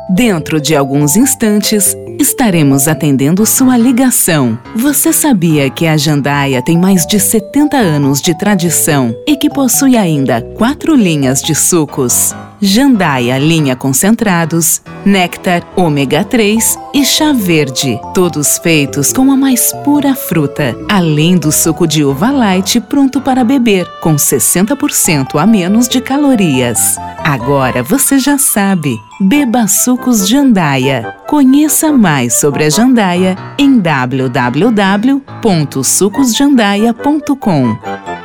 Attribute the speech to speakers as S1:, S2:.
S1: Dentro de alguns instantes, estaremos atendendo sua ligação. Você sabia que a Jandaia tem mais de 70 anos de tradição e que possui ainda 4 linhas de sucos? Jandaia linha concentrados, néctar, ômega 3 e chá verde, todos feitos com a mais pura fruta, além do suco de uva light pronto para beber, com 60% a menos de calorias. Agora você já sabe, beba sucos Jandaia. Conheça mais sobre a Jandaia em www.sucosjandaia.com.